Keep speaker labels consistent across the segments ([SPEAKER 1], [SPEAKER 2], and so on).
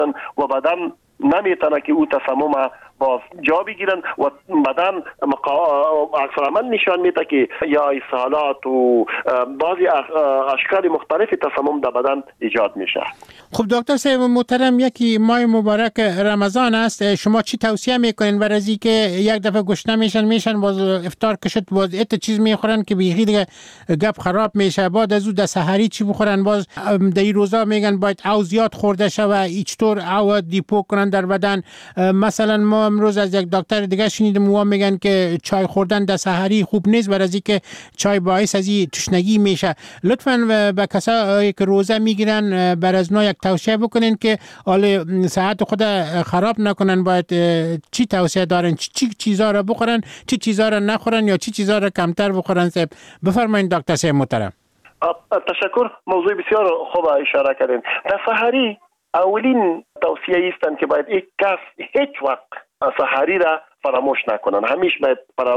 [SPEAKER 1] و بدن نمیتونه که او تسمم باز جا بگیرن و بدن عکس عمل نشان میده که یا اسهالات و بعضی اشکال مختلف تسمم در بدن ایجاد میشه.
[SPEAKER 2] خب دکتر صاحب محترم، یکی ماه مبارک رمضان است، شما چی توصیه میکنین برای از اینکه یک دفعه گشنه میشن باز افطار کشت باز ایت چیز میخورن که بیخی دیگه گپ خراب میشه، بعد از اون در سحری چی بخورن، باز در این روزا میگن باید او زیاد خورده شوه، هیچ طور او دیپو کنن در بدن. مثلا ما امروز از یک دکتر دیگه شنیدم و میگن که چای خوردن در سحری خوب نیست برای از اینکه چای باعث از این تشنگی میشه. لطفاً به کسایی که روزه میگیرن بر از نو یک توصیه بکنین که حال صحت خود خراب نکنن، باید چی توصیه دارن، چی چیزا را بخورن، چی چیزا را نخورن یا چی چیزا را کمتر بخورن؟ بفرمایید دکتر صاحب محترم.
[SPEAKER 1] تشکر، موضوع بسیار خوب اشاره کردین. در سحری اولین توصیه است که باید یک کس هیچ وقت سحری را فراموش نکنن، همیشه باید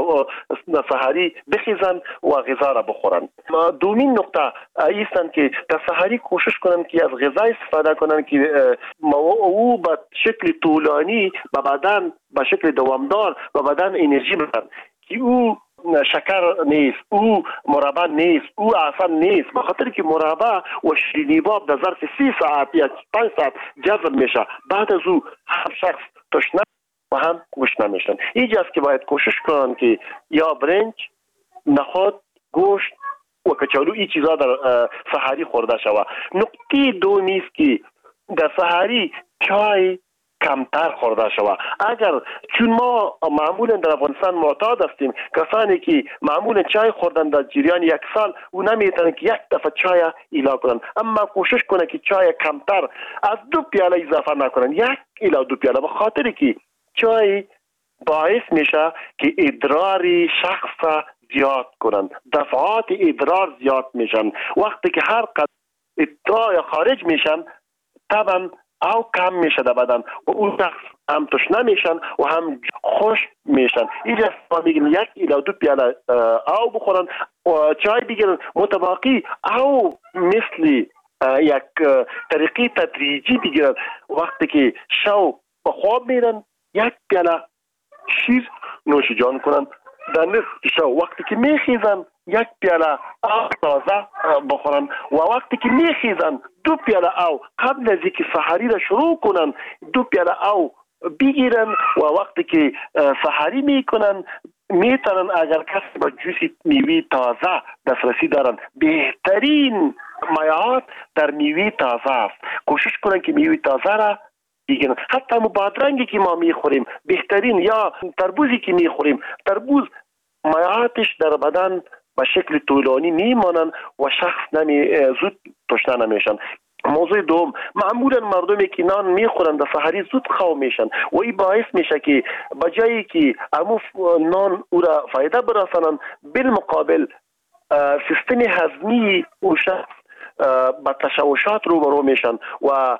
[SPEAKER 1] سحری بخیزن و غذا را بخورن. دومین نقطه ایستن که در سحری کوشش کنن که از غذا استفاده کنن که او به شکل طولانی به بدن به شکل دوامدار به بدن انرژی بدن، که او شکر نیست، او مربا نیست، او عسل نیست، به خاطر که مربا و شیرینی‌باب در ظرف 3 ساعت یا 5 ساعت جذب میشه، بعد از او هم شخص تشنه و هم گشنه میشن. اینجاست که باید کوشش کنن که یا برنج، نخود، گوشت و کچالو این چیزا در سحری خورده شود. نقطه دومی است که در سحری چای کمتر خورده شود. اگر چون ما معمولا در افغانستان معتاد هستیم، کسانی که معمولا چای خوردن در جریان 1 سال او نمیتونن که یک دفعه چای ایلا کنن، اما کوشش کنه که چای کمتر از 2 پیاله اضافه نکنن، 1 الی 2 پیاله، به خاطر که چای باعث میشه که ادرار شخص زیاد کنن، دفعات ادرار زیاد میشن. وقتی که هر قدر ادرار خارج میشن طبعا او کم میشه در بدن و اون شخص هم تشنه میشن و هم خشک میشن. اینجا ما میگیم 1 الی 2 پیاله او بخورن و چای بگیرن، متباقی او مثل یک طریقی تدریجی بگیرن. وقتی که شو به خواب میرن 1 پیاله شیر نوش جان کنن، در نصف شو وقتی که میخیزن 1 پیاله آب تازه بخورن و وقتی که میخیزن 2 پیاله او قبل از اینکه سحری را شروع کنن 2 پیاله او بگیرن و وقتی که سحری میکنن میتونن اگر کسی با جوس میوه تازه دسترسی دارن، بهترین مایعات در میوه تازه است، کوشش کنن که میوه تازه را بگیرن. حتی بادرنگی که ما میخوریم بهترین، یا تربوزی که میخوریم، تربوز مایعاتش در بدن به شکل طولانی میمانن و شخص زود تشنه نمیشن. موضوع دوم، معمولا مردمی که نان میخورن در سحری زود خواب میشن و این باعث میشه که بجایی که امو نان او را فایده برسانن، بالمقابل سیستم هضمی او شخص با تشوشات روبرو میشن و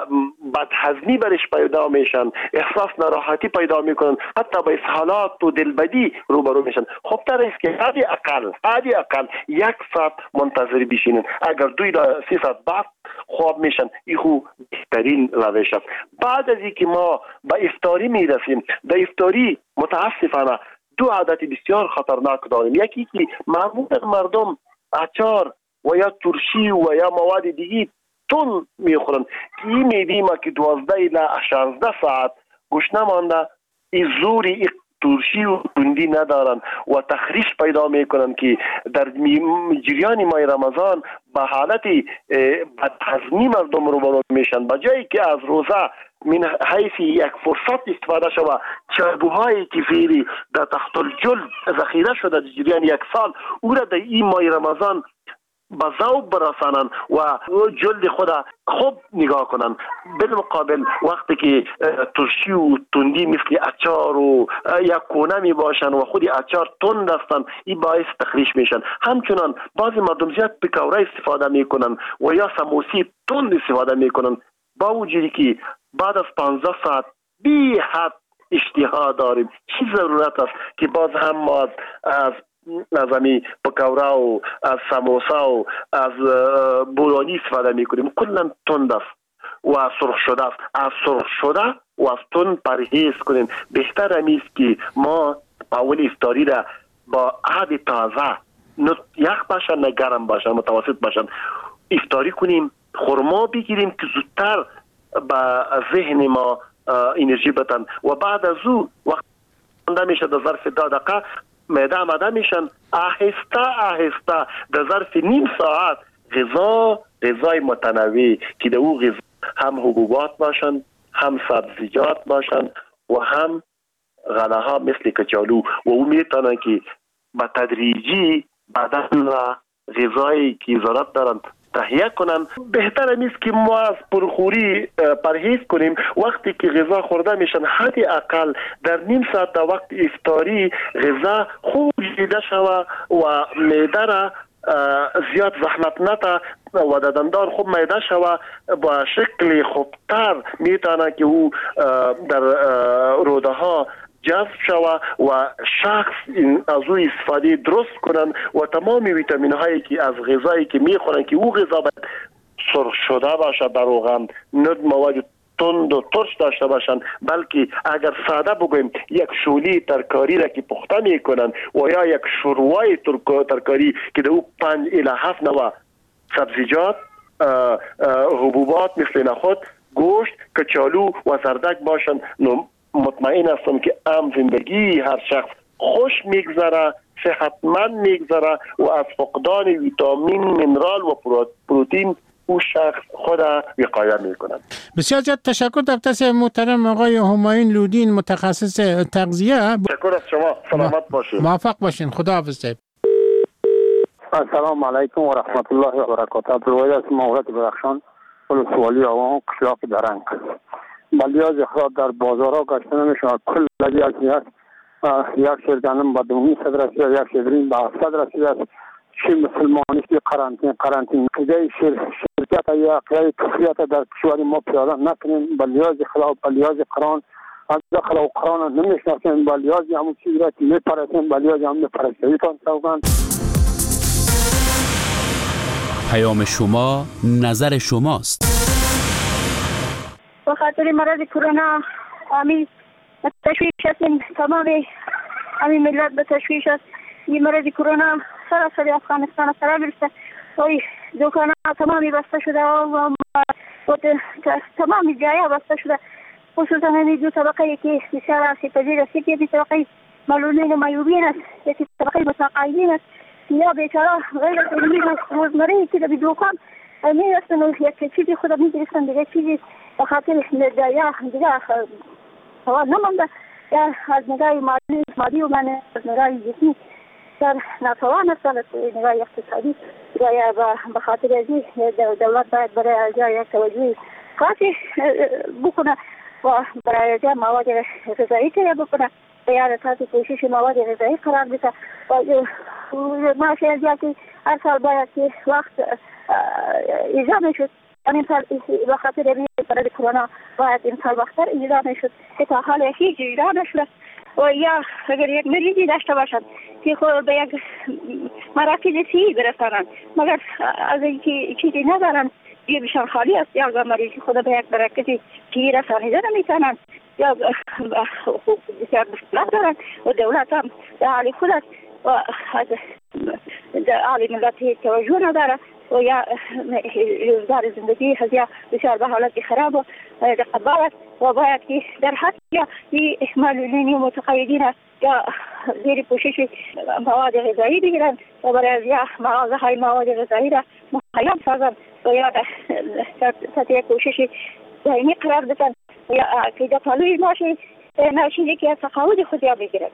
[SPEAKER 1] بدهضمی برش پیدا میشن، احساس ناراحتی پیدا میکنن، حتی با اسهالات و دلبدی روبرو میشن. خب تر است که حدی اقل 1 ساعت منتظر بشینن، اگر 2 تا 3 ساعت بعد خواب میشن این خوب بهترین روش است. بعد از اینکه ما به افطاری میرسیم، در افطاری متاسفانه 2 عادت بسیار خطرناک داریم. یکی که معمولا مردم اچار و یا ترشی و یا مواد دیگی تون میخورن که این میدیم که 12 الی 16 ساعت گشنه مانده این زوری ترشی و تندی ندارن و تخریش پیدا میکنن که در جریان ماه رمضان به حالت بدهضمی مردم روبرو میشن. بجایی که از روزه من حیث یک فرصت استفاده شود، چربوهایی که فیری در تحت الجلد ذخیره شده در جریان 1 سال او را در این ماه رمضان با ذوق برسانن و جلد خود خوب نگاه کنن. بالمقابل وقتی که ترشی و تندی مثل اچار و یا کونه می باشن و خودی اچار تند هستن، این باعث تخریش میشن. همچنان بعضی مردم زیاد پکوره استفاده میکنن و یا سموسی تند استفاده میکنن، با وجودی که بعد از 15 ساعت بی حد اشتها داریم. چی ضرورت است که باز هم ما از نظامی پکوره و از سموسا و از بولانی استفاده میکنیم؟ کلا تند است و سرخ شده است. از سرخ شده و از تند پرهیز کنین. بهتر است که ما اول افطاری را با آب تازه، نه یخ باشه نه گرم باشه، متوسط باشه، افطاری کنیم. خرما بگیریم که زودتر به ذهن ما انرژی بدن و بعد از او وقت آماده میشه در ظرف 10 دقیقه معده آماده میشن، آهسته در ظرف نیم ساعت غذای متنوع که در او غذا هم حبوبات باشن، هم سبزیجات باشن و هم غله ها مثل کچالو و او میتونن که به تدریجی بدن و غذایی که ضرورت دارن تهیه کنن. بهتر است که ما از پرخوری پرهیز کنیم. وقتی که غذا خورده میشن حداقل در نیم ساعت در وقت افطاری غذا خوب جویده شود و معده را زیاد زحمت نده و دندان خوب میده شود با شکل خوبتر میتونه که او در روده ها جذب شود و شخص از او استفاده درست کنن و تمام ویتامین هایی که از غذایی که میخورن که او غذا باید سرخ شده باشه، در روغن نه مواد تند و ترش داشته باشن، بلکه اگر ساده بگویم یک شولی ترکاری را که پخته میکنن و یا یک شوروای ترکاری که در او 5 الی 7 نوع سبزیجات، حبوبات مثل نخود، گوشت، کچالو و زردک باشن، مطمئن هستم که زندگی هر شخص خوش میگذره، صحتمند میگذره و از فقدان ویتامین، مینرال و پروتئین او شخص خود وقایه میکنه.
[SPEAKER 2] بسیار زیاد تشکر دکتر محترم آقای همایون لودین، متخصص تغذیه.
[SPEAKER 1] تشکر از شما، سلامت باشین.
[SPEAKER 2] موفق باشین. خداحافظ.
[SPEAKER 3] السلام علیکم و رحمت الله و برکاته. پروایدر مولد بدخشان ولسوالی آوان قشلاق درنگ. بلیاز خود در بازارها گشته نمیشود. کل یک شیردنم با 200 رسید، یک شیرین با 700 رسید است. چی مسلمانی که قرنطینه قیده شرکت یا قیده کفریت در کشور ما پیاده نکنیم. بلیاز خلاف بلیاز قرآن از داخل و قرآن نمیشناسیم. بلیازی همون چیزی را که میپرستیم، بلیازی همون پرستویتان سوگن.
[SPEAKER 4] پیام شما نظر شماست.
[SPEAKER 5] به خاطر مرض کرونا همین تشویش هستیم، تمام همین ملت به تشویش است. این مرض کرونا سراسر افغانستان فرا گرفته و دکان‌ها تمامی بسته شده و تمامی جای‌ها بسته شده، خصوصا همین دو طبقه که بسیار آسیب‌پذیر است. یکی طبقه معلولین و معیوبین است، یکی طبقه متقاعدین است. یا بیچاره غیر از علمی روزمره که در دکان میرسن و یک چیزی خود میگرفتن، دیگه چیزی به خاطر جایه دیگه سوال نمانده، یا از نگاه مادی و من از نگاه جسمی در ناتوان است، از نگاه اقتصادی یا به خاطر ازی دولت باید برای ارجاع یک توجهی خاصی بکنه و برای ارجاع مواد غذایی تهیه بکنه و یا اساس کوشش مواد غذایی قرار بده و معاش ارجاع که هر سال باید که وقت اجرا میشد. این سال به خاطر برای کرونا باید این سال وقتر اجرا میشد که تا حال هیچ اجرا نشده و یا اگر یک مریضی داشته باشند که خود به یک مراکز صحی برسانند مگر از اینکه چیزی ندارند یه بیشان خالی است، یا مریضی خود به یک مراکز صحی رسانیده نمیتونند یا بسیار مشکلات دارند و دولت هم در حال خود است و در حال ملت توجه نداره و یا روزگار زندگی هزیا بسیار به حالت خراب و رقابت است و باید که در حد یا معلولین و متقاعدین یا زیر پوشش مواد غذایی بگیرند و برای یا مغازه های مواد غذایی را مهیا سازند و یا سطح کوشش دائمی قرار بدن و یا که در پالوی ماشین که از تقاعد خود یا بگیرند.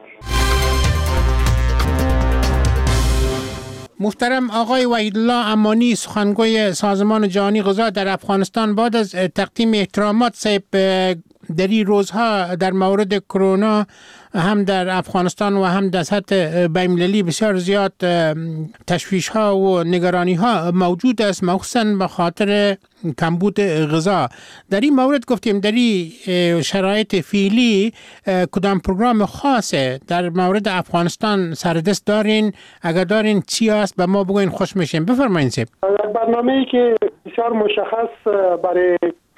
[SPEAKER 2] محترم آقای وحیدالله امانی، سخنگوی سازمان جهانی غذا در افغانستان، بعد از تقدیم احترامات صاحب در این روزها در مورد کرونا هم در افغانستان و هم در سطح بین‌المللی بسیار زیاد تشویش ها و نگرانی ها موجود است، مخصوصا به خاطر کمبود غذا. در این مورد گفتیم در این شرایط فعلی کدام پروگرام خاصه در مورد افغانستان سردست دارین؟ اگر دارین چی است به ما بگوین، خوش میشیم. بفرمایید.
[SPEAKER 6] برنامه‌ای که بسیار مشخص برای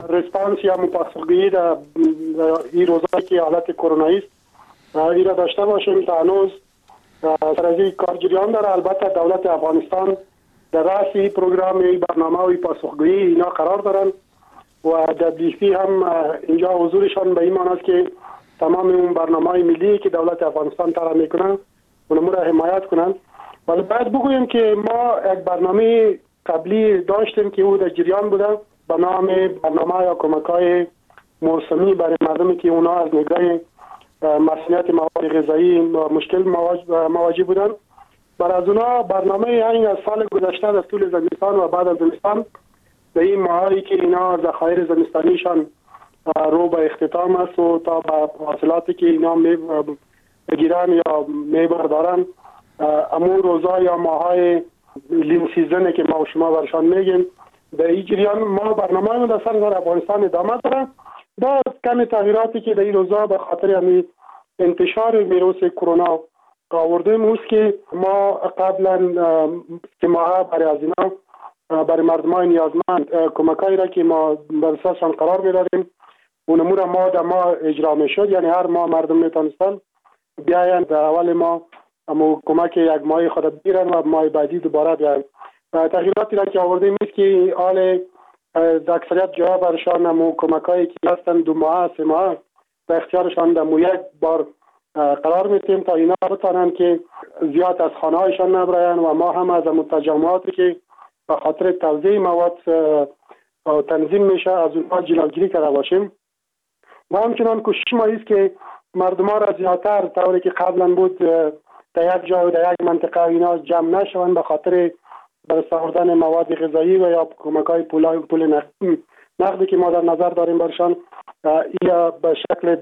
[SPEAKER 6] ریسپانس یا پاسخگویی در این روزایی که حالت کرونایی است این را داشته باشیم. تا هنوز سر از این کار جریان داره. البته دولت افغانستان در رأس این پروگرام، این برنامه و این پاسخگویی اینا قرار دارن و WFP هم اینجا حضورشان به این معنی است که تمام اون برنامه‌های ملی که دولت افغانستان طرح میکنن اونم را حمایت کنن. ولی باید بگویم که ما یک برنامه قبلی داشتیم که او در جریان بوده به نام برنامه یا کمک‌های موسمی برای مردمی که اونا از نگاه مسئولیت مواد غذایی مشکل مواجه بودن. برای از اونا برنامه این از سال گذشته در طول زمستان و بعد از زمستان به این ماهایی که اینا ذخایر زمستانیشان رو به اختتام است و تا به حاصلاتی که اینا میگیرن یا میبردارن امون روزا یا ماهای لین سیزنه که ما و شما برشان میگیم در این جریان ما برنامه ما در سر افغانستان ادامه داره. با کمی تغییراتی که در این روزا به خاطر همین انتشار ویروس کرونا آوردیم اوست که ما قبلا که ماه برای از اینا برای مردمان نیازمند کمکایی را که ما بر اساسشان قرار می‌داریم اونمو را ما در ماه اجرا می‌شد. یعنی هر ماه مردم میتونستن بیاین در اول ما اما کمک یک ماه خود بگیرن و ماه بعدی دوباره بیاین. تغییراتی را که آوردیم است که حال در اکثریت جاها برشان اما کمکایی که هستن 2 ماه 3 ماه در اختیارشان در یک بار قرار میتیم تا اینا بتانن که زیاد از خانه هایشان نبراین و ما هم از تجمعاتی که به خاطر توزیع مواد تنظیم میشه از اونها جلوگیری کرده باشیم. و همچنان کوشش ما است که مردم ها را زیادتر طوری که قبلا بود در یک جا و در یک منطقه اینا جمع نشوند به خاطر برس آوردن مواد غذایی و یا کمک‌های پول نقدی که ما در نظر داریم برشان یا به شکل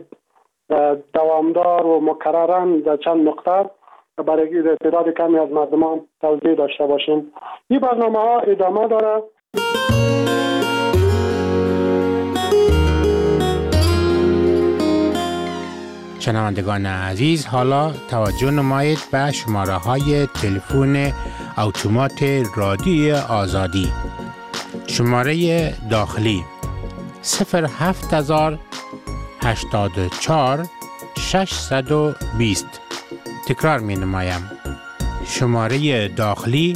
[SPEAKER 6] دوامدار و مکررن در چند نقطه برای تعداد کمی از مردمان توزیع داشته باشیم. این برنامه ها ادامه داره.
[SPEAKER 2] شنوندگان عزیز، حالا توجه نمایید به شماره های تلفن اتومات رادیوی آزادی. شماره داخلی 07084 620. تکرار می نمایم. شماره داخلی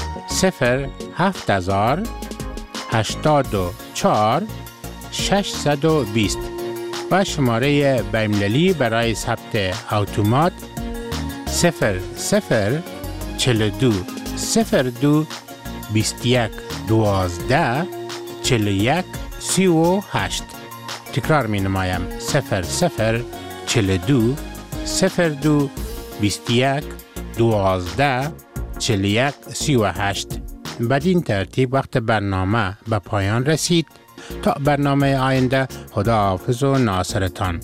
[SPEAKER 2] 07084 620 و شماره بین‌المللی برای ثبت اتومات 0042 02 21 12 41 38. تکرار می نمایم 0042 02 21 12 41 38. بدین ترتیب وقت برنامه به پایان رسید. تا برنامه آینده، خداحافظ و ناصرتان.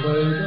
[SPEAKER 7] باید